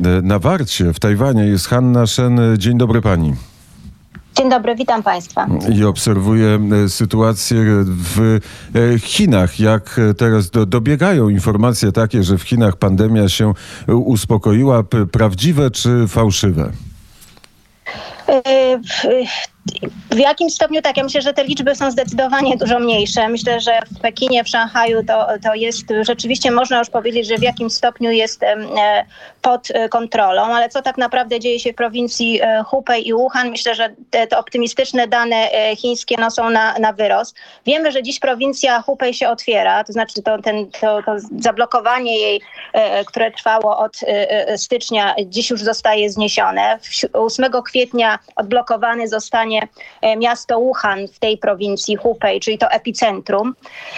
na Warcie w Tajwanie jest Hanna Shen. Dzień dobry pani. Dzień dobry, witam Państwa. I obserwuję sytuację w Chinach. Jak teraz dobiegają informacje takie, że w Chinach pandemia się uspokoiła. Prawdziwe czy fałszywe? W jakim stopniu tak? Ja myślę, że te liczby są zdecydowanie dużo mniejsze. Myślę, że w Pekinie, w Szanghaju to jest rzeczywiście, można już powiedzieć, że w jakim stopniu jest pod kontrolą, ale co tak naprawdę dzieje się w prowincji Hubei i Wuhan? Myślę, że te optymistyczne dane chińskie są na wyrost. Wiemy, że dziś prowincja Hubei się otwiera, to znaczy to zablokowanie jej, które trwało od stycznia, dziś już zostaje zniesione. 8 kwietnia odblokowany zostanie miasto Wuhan w tej prowincji Hubei, czyli to epicentrum.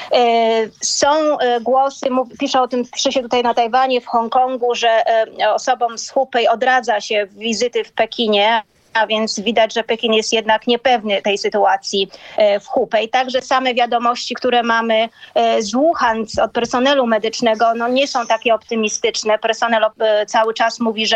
Są głosy, pisze się tutaj na Tajwanie, w Hongkongu, że osobom z Hubei odradza się wizyty w Pekinie. A więc widać, że Pekin jest jednak niepewny tej sytuacji w Hubei. Także same wiadomości, które mamy z Wuhan od personelu medycznego, nie są takie optymistyczne. Personel cały czas mówi,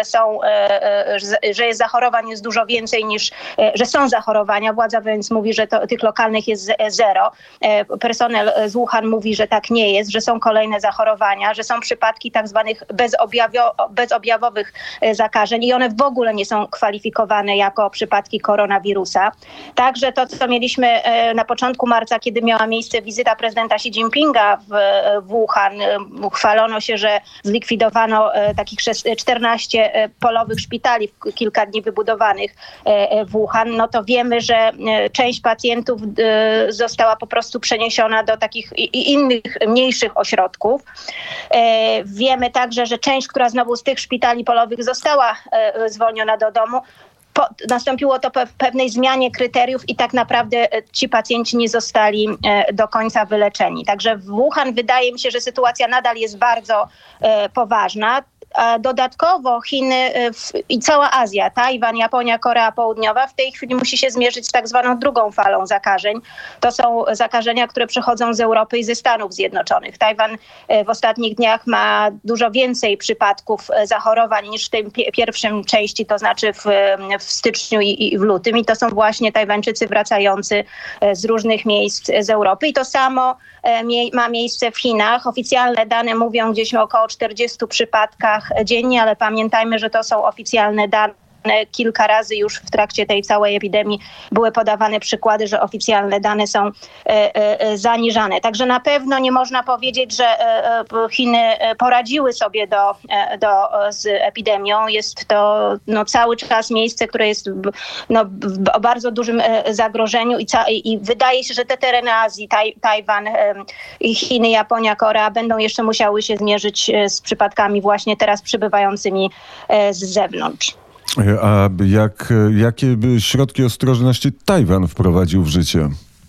że jest zachorowań jest dużo więcej niż, że są zachorowania. Władza więc mówi, że tych lokalnych jest zero. Personel z Wuhan mówi, że tak nie jest, że są kolejne zachorowania, że są przypadki tak zwanych bezobjawowych zakażeń i one w ogóle nie są kwalifikowane jako przypadki koronawirusa. Także to, co mieliśmy na początku marca, kiedy miała miejsce wizyta prezydenta Xi Jinpinga w Wuhan, uchwalono się, że zlikwidowano takich 14 polowych szpitali kilka dni wybudowanych w Wuhan, to wiemy, że część pacjentów została po prostu przeniesiona do takich innych, mniejszych ośrodków. Wiemy także, że część, która znowu z tych szpitali polowych została zwolniona do domu, nastąpiło to pewnej zmianie kryteriów i tak naprawdę ci pacjenci nie zostali do końca wyleczeni. Także w Wuhan wydaje mi się, że sytuacja nadal jest bardzo poważna. Dodatkowo Chiny i cała Azja, Tajwan, Japonia, Korea Południowa w tej chwili musi się zmierzyć z tak zwaną drugą falą zakażeń. To są zakażenia, które przychodzą z Europy i ze Stanów Zjednoczonych. Tajwan w ostatnich dniach ma dużo więcej przypadków zachorowań niż w tej pierwszym części, to znaczy w styczniu i w lutym. I to są właśnie Tajwańczycy wracający z różnych miejsc z Europy. I to samo ma miejsce w Chinach. Oficjalne dane mówią gdzieś o około 40 przypadkach dziennie, ale pamiętajmy, że to są oficjalne dane. Kilka razy już w trakcie tej całej epidemii były podawane przykłady, że oficjalne dane są zaniżane. Także na pewno nie można powiedzieć, że Chiny poradziły sobie z epidemią. Jest to cały czas miejsce, które jest w bardzo dużym zagrożeniu i wydaje się, że te tereny Azji, Tajwan, Chiny, Japonia, Korea będą jeszcze musiały się zmierzyć z przypadkami właśnie teraz przybywającymi z zewnątrz. A jakie środki ostrożności Tajwan wprowadził w życie?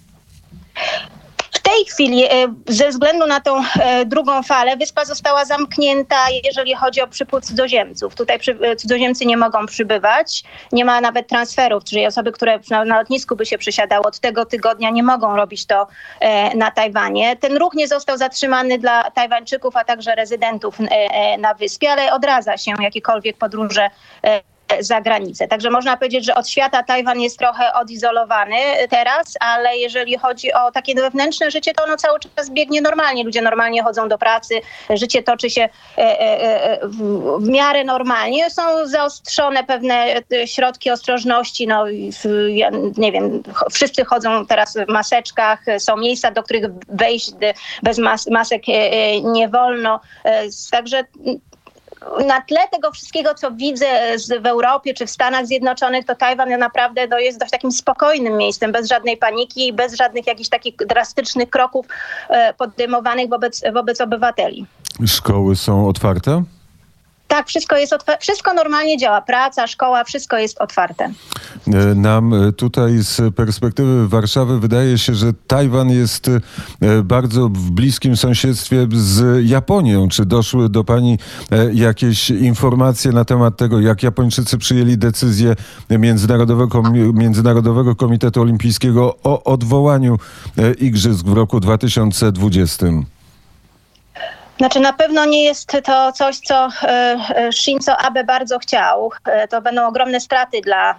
W tej chwili ze względu na tą drugą falę wyspa została zamknięta, jeżeli chodzi o przypływ cudzoziemców. Tutaj cudzoziemcy nie mogą przybywać, nie ma nawet transferów, czyli osoby, które na lotnisku by się przesiadały od tego tygodnia, nie mogą robić to na Tajwanie. Ten ruch nie został zatrzymany dla Tajwańczyków, a także rezydentów na wyspie, ale odradza się jakiekolwiek podróże za granicę. Także można powiedzieć, że od świata Tajwan jest trochę odizolowany teraz, ale jeżeli chodzi o takie wewnętrzne życie, to ono cały czas biegnie normalnie. Ludzie normalnie chodzą do pracy, życie toczy się w miarę normalnie. Są zaostrzone pewne środki ostrożności. Nie wiem, wszyscy chodzą teraz w maseczkach. Są miejsca, do których wejść bez masek nie wolno. Także na tle tego wszystkiego, co widzę w Europie czy w Stanach Zjednoczonych, to Tajwan naprawdę jest dość takim spokojnym miejscem, bez żadnej paniki, bez żadnych jakichś takich drastycznych kroków podejmowanych wobec obywateli. Szkoły są otwarte? Tak, wszystko jest wszystko normalnie działa. Praca, szkoła, wszystko jest otwarte. Nam tutaj z perspektywy Warszawy wydaje się, że Tajwan jest bardzo w bliskim sąsiedztwie z Japonią. Czy doszły do pani jakieś informacje na temat tego, jak Japończycy przyjęli decyzję Międzynarodowego Komitetu Olimpijskiego o odwołaniu igrzysk w roku 2020? Znaczy na pewno nie jest to coś, co Shinzo Abe bardzo chciał. To będą ogromne straty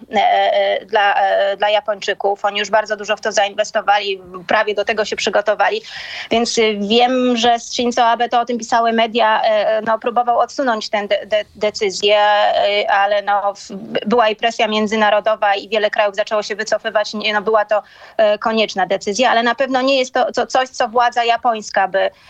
dla Japończyków. Oni już bardzo dużo w to zainwestowali, prawie do tego się przygotowali. Więc wiem, że Shinzo Abe, to o tym pisały media, próbował odsunąć tę decyzję, ale była i presja międzynarodowa i wiele krajów zaczęło się wycofywać. Była to konieczna decyzja, ale na pewno nie jest to coś, co władza japońska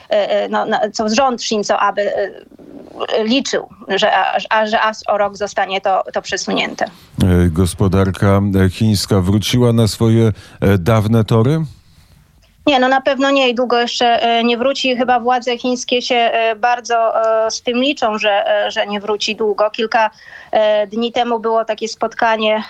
co rząd Shinzo Abe liczył, że aż o rok zostanie to przesunięte. Gospodarka chińska wróciła na swoje dawne tory? Nie, na pewno nie i długo jeszcze nie wróci. Chyba władze chińskie się bardzo z tym liczą, że nie wróci długo. Kilka dni temu było takie spotkanie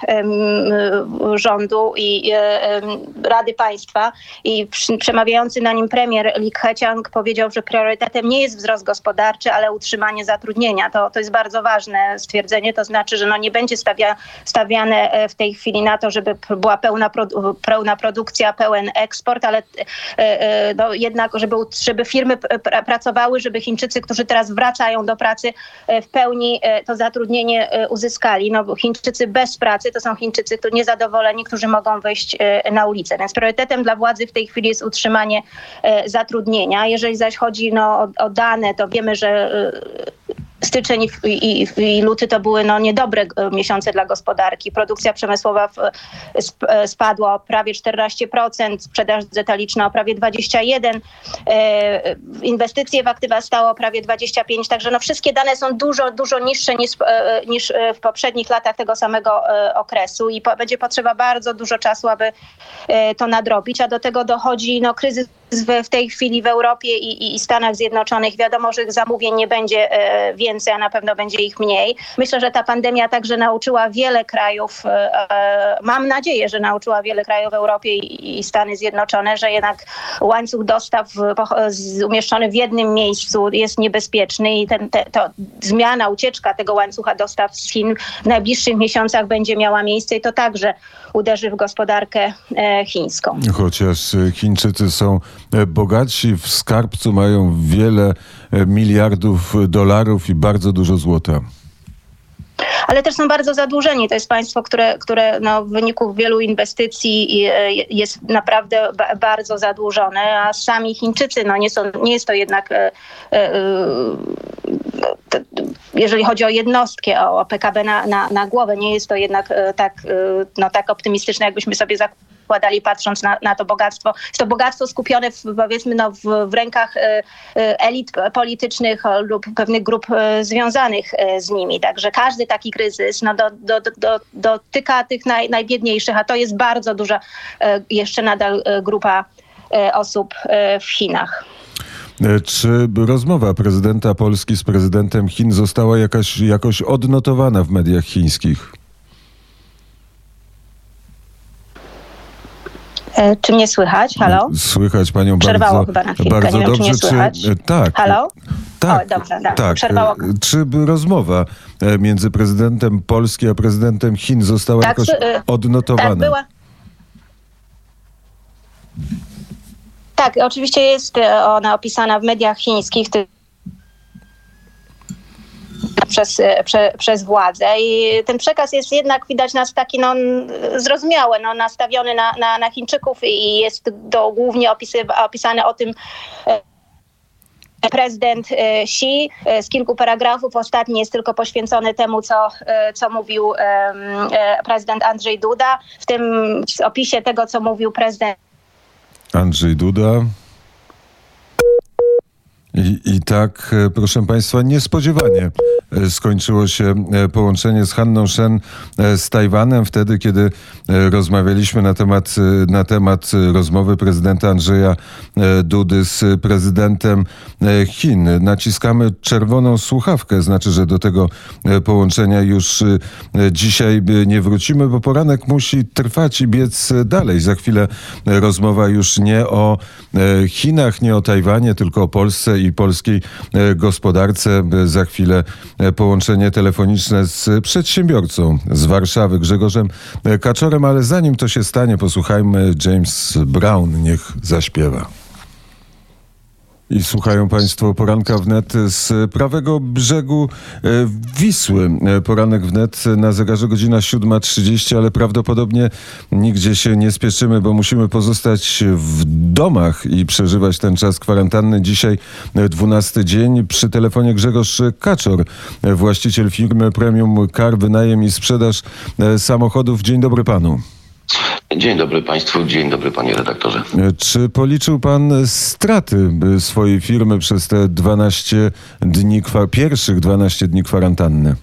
rządu i Rady Państwa i przemawiający na nim premier Li Keqiang powiedział, że priorytetem nie jest wzrost gospodarczy, ale utrzymanie zatrudnienia. To jest bardzo ważne stwierdzenie. To znaczy, że nie będzie stawiane w tej chwili na to, żeby była pełna produkcja, pełen eksport, ale jednak, żeby firmy pracowały, żeby Chińczycy, którzy teraz wracają do pracy, w pełni to zatrudnienie uzyskali. Chińczycy bez pracy to są Chińczycy, którzy niezadowoleni, którzy mogą wyjść na ulicę. Więc priorytetem dla władzy w tej chwili jest utrzymanie zatrudnienia. Jeżeli zaś chodzi o dane, to wiemy, że styczeń i luty to były niedobre miesiące dla gospodarki. Produkcja przemysłowa spadła o prawie 14%, sprzedaż detaliczna o prawie 21%, inwestycje w aktywa stało o prawie 25%, także wszystkie dane są dużo niższe niż w poprzednich latach tego samego okresu i będzie potrzeba bardzo dużo czasu, aby to nadrobić, a do tego dochodzi kryzys w tej chwili w Europie i Stanach Zjednoczonych. Wiadomo, że zamówień nie będzie więcej, a na pewno będzie ich mniej. Myślę, że ta pandemia także nauczyła wiele krajów, mam nadzieję, że nauczyła wiele krajów w Europie i Stany Zjednoczone, że jednak łańcuch dostaw umieszczony w jednym miejscu jest niebezpieczny i zmiana, ucieczka tego łańcucha dostaw z Chin w najbliższych miesiącach będzie miała miejsce i to także uderzy w gospodarkę chińską. Chociaż Chińczycy są bogatsi, w skarbcu mają wiele miliardów dolarów i bardzo dużo złota. Ale też są bardzo zadłużeni. To jest państwo, które w wyniku wielu inwestycji jest naprawdę bardzo zadłużone, a sami Chińczycy, nie jest to jednak, jeżeli chodzi o jednostkę, o PKB na głowę, nie jest to jednak tak optymistyczne, jakbyśmy sobie zakładali, patrząc na to bogactwo. Jest to bogactwo skupione w rękach elit politycznych lub pewnych grup związanych z nimi. Także każdy taki kryzys dotyka tych najbiedniejszych, a to jest bardzo duża jeszcze nadal grupa osób w Chinach. Czy rozmowa prezydenta Polski z prezydentem Chin została jakoś odnotowana w mediach chińskich? Czy mnie słychać? Halo? Słychać panią Przerwało chyba na chwilkę. bardzo nie dobrze. Wiem, czy mnie słychać. Tak. Halo? Tak, dobrze, tak. Przerwało. Czy rozmowa między prezydentem Polski a prezydentem Chin została jakoś odnotowana? Tak, była. Tak, oczywiście jest ona opisana w mediach chińskich przez władzę i ten przekaz jest jednak, widać nas taki zrozumiały, nastawiony na Chińczyków i jest głównie opisane o tym prezydent Xi z kilku paragrafów. Ostatni jest tylko poświęcony temu, co mówił prezydent Andrzej Duda. W tym opisie tego, co mówił prezydent Andrzej Duda. I tak, proszę państwa, niespodziewanie skończyło się połączenie z Hanną Shen z Tajwanem wtedy, kiedy rozmawialiśmy na temat rozmowy prezydenta Andrzeja Dudy z prezydentem Chin. Naciskamy czerwoną słuchawkę, znaczy, że do tego połączenia już dzisiaj nie wrócimy, bo poranek musi trwać i biec dalej. Za chwilę rozmowa już nie o Chinach, nie o Tajwanie, tylko o Polsce i polskiej gospodarce. Za chwilę połączenie telefoniczne z przedsiębiorcą z Warszawy, Grzegorzem Kaczorem, ale zanim to się stanie, posłuchajmy James Brown, niech zaśpiewa. I słuchają Państwo Poranka Wnet z prawego brzegu Wisły. Poranek Wnet na zegarze godzina 7:30, ale prawdopodobnie nigdzie się nie spieszymy, bo musimy pozostać w domach i przeżywać ten czas kwarantanny. Dzisiaj 12 dzień. Przy telefonie Grzegorz Kaczor, właściciel firmy Premium Car, wynajem i sprzedaż samochodów. Dzień dobry panu. Dzień dobry Państwu, dzień dobry Panie redaktorze. Czy policzył Pan straty swojej firmy przez te 12 dni, pierwszych 12 dni kwarantanny?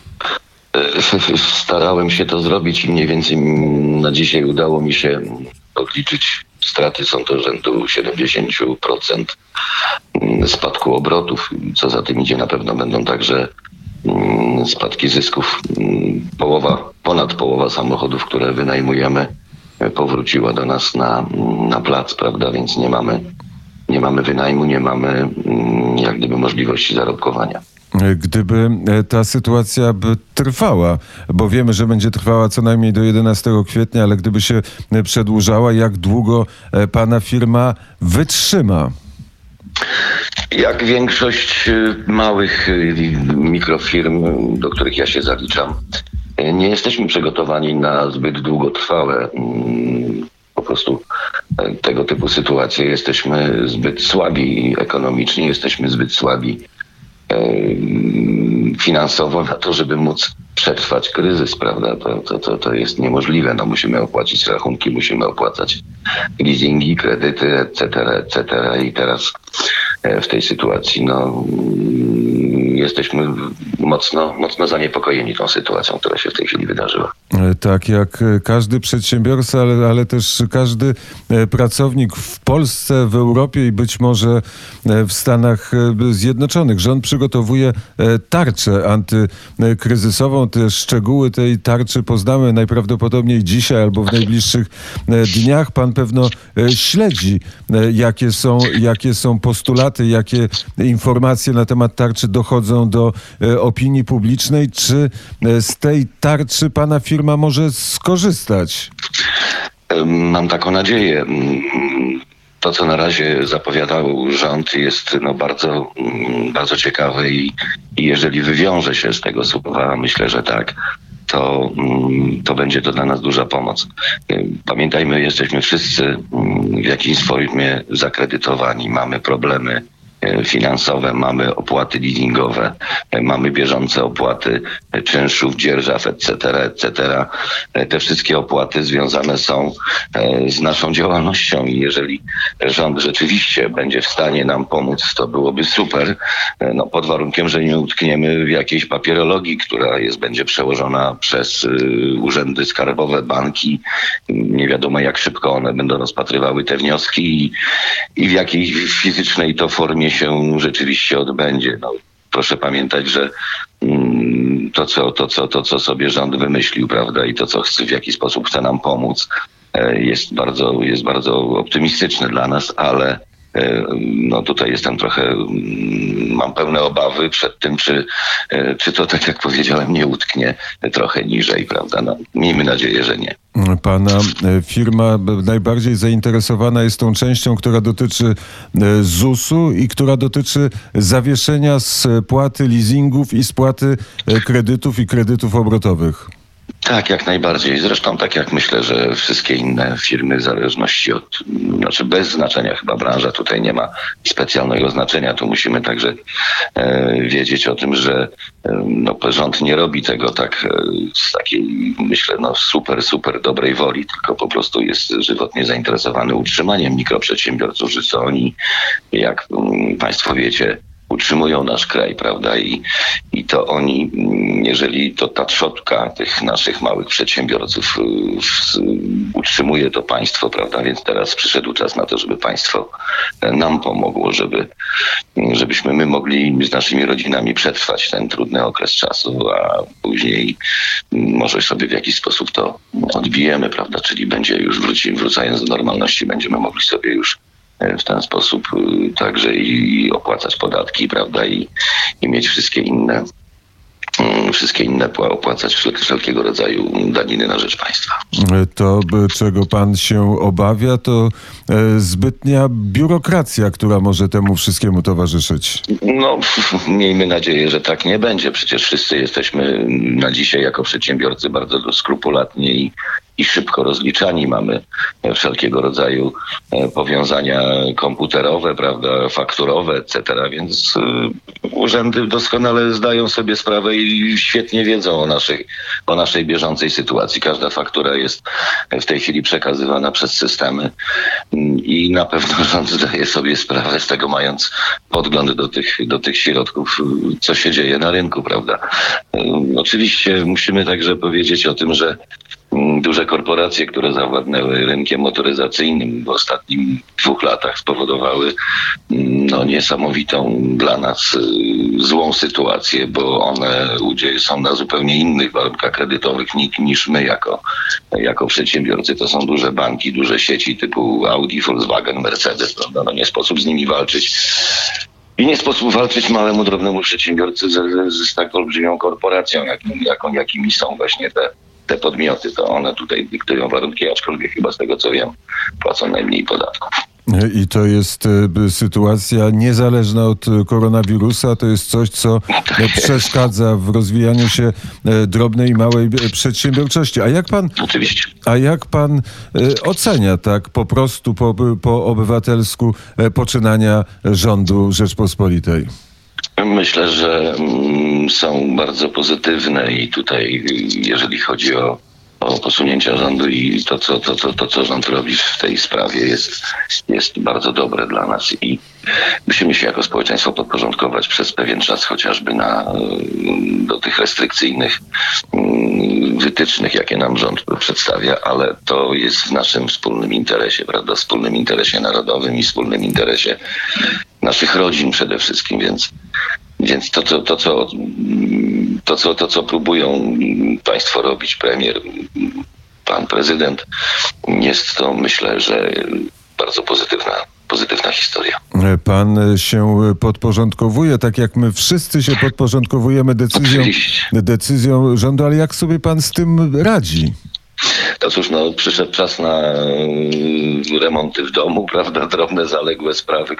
Starałem się to zrobić i mniej więcej na dzisiaj udało mi się odliczyć. Straty są to rzędu 70% spadku obrotów. Co za tym idzie, na pewno będą także spadki zysków. Ponad połowa samochodów, które wynajmujemy, powróciła do nas na plac, prawda, więc nie mamy wynajmu, nie mamy jak gdyby możliwości zarobkowania. Gdyby ta sytuacja by trwała, bo wiemy, że będzie trwała co najmniej do 11 kwietnia, ale gdyby się przedłużała, jak długo pana firma wytrzyma? Jak większość małych mikrofirm, do których ja się zaliczam, nie jesteśmy przygotowani na zbyt długotrwałe po prostu tego typu sytuacje. Jesteśmy zbyt słabi ekonomicznie, jesteśmy zbyt słabi finansowo na to, żeby móc przetrwać kryzys, prawda? To jest niemożliwe. No, musimy opłacić rachunki, musimy opłacać leasingi, kredyty, etc. I teraz w tej sytuacji jesteśmy mocno zaniepokojeni tą sytuacją, która się w tej chwili wydarzyła. Tak, jak każdy przedsiębiorca, ale też każdy pracownik w Polsce, w Europie i być może w Stanach Zjednoczonych. Rząd przygotowuje tarczę antykryzysową. Te szczegóły tej tarczy poznamy najprawdopodobniej dzisiaj albo w najbliższych dniach. Pan pewno śledzi, jakie są postulaty, jakie informacje na temat tarczy dochodzą do opinii publicznej. Czy z tej tarczy pana firma może skorzystać? Mam taką nadzieję. To, co na razie zapowiadał rząd, jest bardzo ciekawe i jeżeli wywiąże się z tego słowa, myślę, że tak, to będzie to dla nas duża pomoc. Pamiętajmy, jesteśmy wszyscy w jakiejś formie zakredytowani, mamy problemy finansowe, mamy opłaty leasingowe, mamy bieżące opłaty czynszów, dzierżaw, etc. Te wszystkie opłaty związane są z naszą działalnością i jeżeli rząd rzeczywiście będzie w stanie nam pomóc, to byłoby super, pod warunkiem, że nie utkniemy w jakiejś papierologii, która będzie przełożona przez urzędy skarbowe, banki. Nie wiadomo, jak szybko one będą rozpatrywały te wnioski i w jakiej fizycznej to formie się rzeczywiście odbędzie. Proszę pamiętać, że to, co sobie rząd wymyślił, prawda, i to, w jaki sposób chce nam pomóc, jest bardzo optymistyczne dla nas, ale tutaj jestem mam pełne obawy przed tym, czy to, tak jak powiedziałem, nie utknie trochę niżej, prawda? Miejmy nadzieję, że nie. Pana firma najbardziej zainteresowana jest tą częścią, która dotyczy ZUS-u i która dotyczy zawieszenia spłaty leasingów i spłaty kredytów i kredytów obrotowych. Tak, jak najbardziej. Zresztą tak jak myślę, że wszystkie inne firmy, w zależności bez znaczenia chyba branża tutaj nie ma specjalnego znaczenia. Tu musimy także wiedzieć o tym, że rząd nie robi tego tak z takiej, myślę, super dobrej woli, tylko po prostu jest żywotnie zainteresowany utrzymaniem mikroprzedsiębiorców, że co oni, jak Państwo wiecie, utrzymują nasz kraj, prawda? I to oni, jeżeli to ta trzotka tych naszych małych przedsiębiorców utrzymuje to państwo, prawda? Więc teraz przyszedł czas na to, żeby państwo nam pomogło, żebyśmy my mogli z naszymi rodzinami przetrwać ten trudny okres czasu, a później może sobie w jakiś sposób to odbijemy, prawda? Czyli będzie już wracając do normalności, będziemy mogli sobie już w ten sposób także i opłacać podatki, prawda, i mieć wszystkie inne wszystkie inne opłacać wszelkiego rodzaju daniny na rzecz państwa. To, czego pan się obawia, to zbytnia biurokracja, która może temu wszystkiemu towarzyszyć. No, miejmy nadzieję, że tak nie będzie. Przecież wszyscy jesteśmy na dzisiaj jako przedsiębiorcy bardzo skrupulatni i szybko rozliczani. Mamy wszelkiego rodzaju powiązania komputerowe, prawda, fakturowe, etc. Więc urzędy doskonale zdają sobie sprawę i świetnie wiedzą o naszej bieżącej sytuacji. Każda faktura jest w tej chwili przekazywana przez systemy i na pewno rząd zdaje sobie sprawę z tego, mając podgląd do tych środków, co się dzieje na rynku, prawda. Oczywiście musimy także powiedzieć o tym, że duże korporacje, które zawładnęły rynkiem motoryzacyjnym w ostatnich 2 latach, spowodowały niesamowitą dla nas złą sytuację, bo one są na zupełnie innych warunkach kredytowych niż my jako przedsiębiorcy. To są duże banki, duże sieci typu Audi, Volkswagen, Mercedes. Prawda? No nie sposób z nimi walczyć. I nie sposób walczyć małemu, drobnemu przedsiębiorcy z tak olbrzymią korporacją, jakimi są właśnie te podmioty. To one tutaj dyktują warunki, aczkolwiek chyba z tego co wiem, płacą najmniej podatków. I to jest sytuacja niezależna od koronawirusa. To jest coś, co przeszkadza w rozwijaniu się drobnej i małej przedsiębiorczości. Oczywiście. A jak pan ocenia tak po prostu, po obywatelsku poczynania rządu Rzeczpospolitej? Myślę, że są bardzo pozytywne i tutaj, jeżeli chodzi o posunięcia rządu i to, co rząd robi w tej sprawie jest bardzo dobre dla nas i musimy się jako społeczeństwo podporządkować przez pewien czas chociażby do tych restrykcyjnych wytycznych, jakie nam rząd przedstawia, ale to jest w naszym wspólnym interesie, prawda? Wspólnym interesie narodowym i wspólnym interesie naszych rodzin przede wszystkim, więc to, co próbują państwo robić, premier, pan prezydent, jest to, myślę, że bardzo pozytywna historia. Pan się podporządkowuje, tak jak my wszyscy się podporządkowujemy decyzją rządu, ale jak sobie pan z tym radzi? To cóż, przyszedł czas na remonty w domu, prawda, drobne, zaległe sprawy,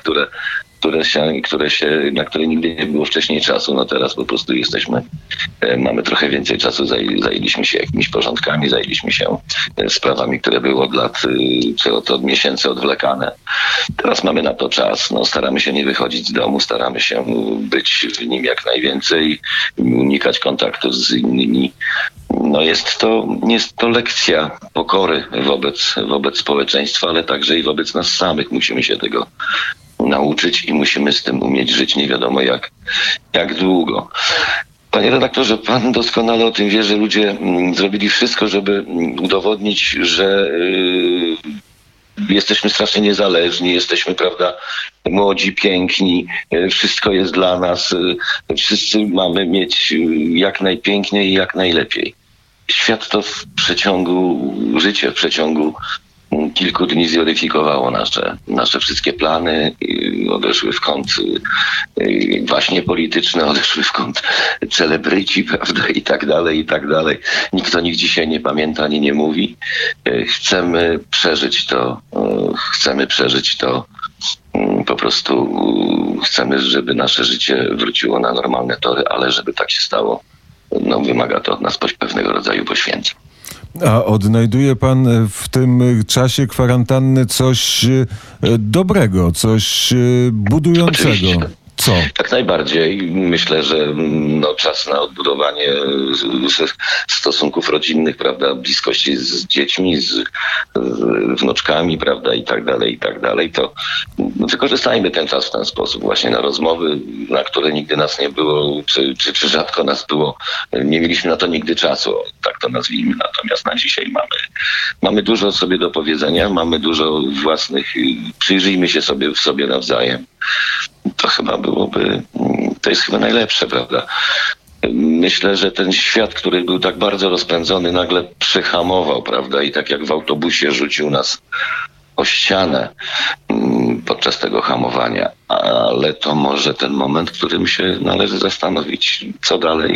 na które nigdy nie było wcześniej czasu. Teraz po prostu mamy trochę więcej czasu, zajęliśmy się jakimiś porządkami, zajęliśmy się sprawami, które były od lat, czy od miesięcy odwlekane. Teraz mamy na to czas, staramy się nie wychodzić z domu, staramy się być w nim jak najwięcej, unikać kontaktu z innymi. Jest to lekcja pokory wobec społeczeństwa, ale także i wobec nas samych. Musimy się tego nauczyć i musimy z tym umieć żyć nie wiadomo jak długo. Panie redaktorze, pan doskonale o tym wie, że ludzie zrobili wszystko, żeby udowodnić, że jesteśmy strasznie niezależni, jesteśmy, prawda, młodzi, piękni, wszystko jest dla nas, wszyscy mamy mieć jak najpiękniej i jak najlepiej. Świat to w przeciągu kilku dni zjoryfikowało nasze wszystkie plany, odeszły w kąt właśnie polityczne, odeszły w kąt celebryci, prawda, i tak dalej. Nikt o nich dzisiaj nie pamięta ani nie mówi. Chcemy przeżyć to, po prostu chcemy, żeby nasze życie wróciło na normalne tory, ale żeby tak się stało, wymaga to od nas pewnego rodzaju poświęceń. A odnajduje pan w tym czasie kwarantanny coś dobrego, coś budującego? Oczywiście. Co? Tak najbardziej. Myślę, że czas na odbudowanie stosunków rodzinnych, prawda, bliskości z dziećmi, z wnuczkami, prawda, i tak dalej, to wykorzystajmy ten czas w ten sposób właśnie na rozmowy, na które nigdy nas nie było, czy rzadko nas było. Nie mieliśmy na to nigdy czasu, tak to nazwijmy. Natomiast na dzisiaj mamy dużo sobie do powiedzenia, mamy dużo własnych, przyjrzyjmy się sobie nawzajem. To jest chyba najlepsze, prawda? Myślę, że ten świat, który był tak bardzo rozpędzony, nagle przyhamował, prawda? I tak jak w autobusie rzucił nas o ścianę podczas tego hamowania. Ale to może ten moment, w którym się należy zastanowić, co dalej.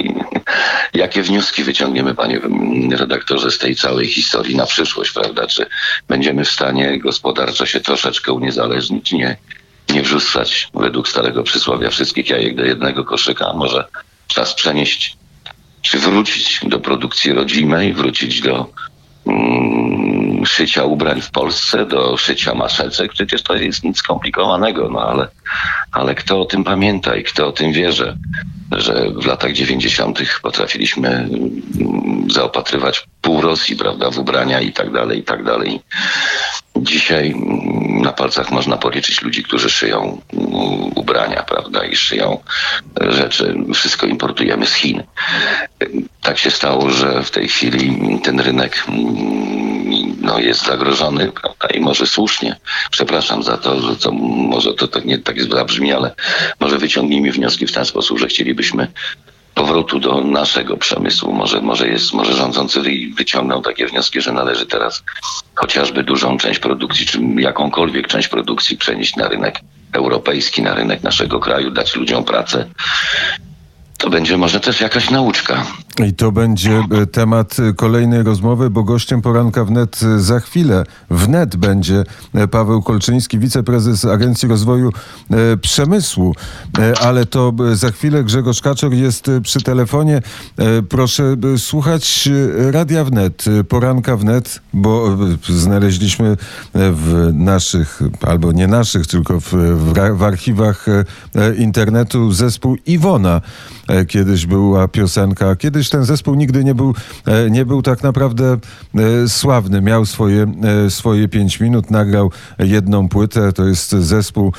Jakie wnioski wyciągniemy, panie redaktorze, z tej całej historii na przyszłość, prawda? Czy będziemy w stanie gospodarczo się troszeczkę uniezależnić, nie wrzucać według starego przysłowia wszystkich jajek do jednego koszyka? A może czas przenieść, czy wrócić do produkcji rodzimej, wrócić do szycia ubrań w Polsce, do szycia maseczek? Przecież to jest nic skomplikowanego, no ale kto o tym pamięta i kto o tym wie, że w latach 90. potrafiliśmy zaopatrywać pół Rosji, prawda, w ubrania i tak dalej, i tak dalej. Dzisiaj na palcach można policzyć ludzi, którzy szyją ubrania, prawda, i szyją rzeczy. Wszystko importujemy z Chin. Tak się stało, że w tej chwili ten rynek jest zagrożony, prawda, i może słusznie. Przepraszam za to, że to może to tak nie tak zabrzmi, ale może wyciągnijmy wnioski w ten sposób, że chcielibyśmy powrotu do naszego przemysłu. Może rządzący wyciągną takie wnioski, że należy teraz chociażby dużą część produkcji, czy jakąkolwiek część produkcji przenieść na rynek europejski, na rynek naszego kraju, dać ludziom pracę. To będzie może też jakaś nauczka. I to będzie temat kolejnej rozmowy, bo gościem poranka wnet za chwilę. Wnet będzie Paweł Kolczyński, wiceprezes Agencji Rozwoju Przemysłu. Ale to za chwilę. Grzegorz Kaczor jest przy telefonie. Proszę słuchać Radia Wnet, poranka wnet, bo znaleźliśmy w naszych, albo nie naszych, tylko w archiwach internetu zespół Iwona. Kiedyś była piosenka, kiedyś ten zespół nigdy nie był tak naprawdę sławny. Miał swoje 5 minut, nagrał jedną płytę. To jest zespół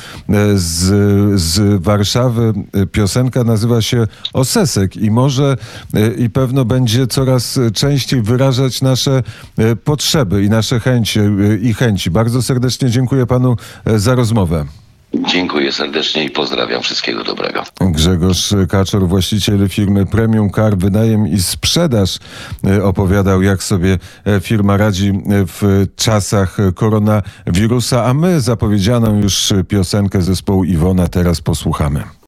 z Warszawy. Piosenka nazywa się Osesek i może i pewno będzie coraz częściej wyrażać nasze potrzeby i nasze chęci. Bardzo serdecznie dziękuję panu za rozmowę. Dziękuję serdecznie i pozdrawiam. Wszystkiego dobrego. Grzegorz Kaczor, właściciel firmy Premium Car Wynajem i Sprzedaż, opowiadał, jak sobie firma radzi w czasach koronawirusa, a my zapowiedzianą już piosenkę zespołu Iwona teraz posłuchamy.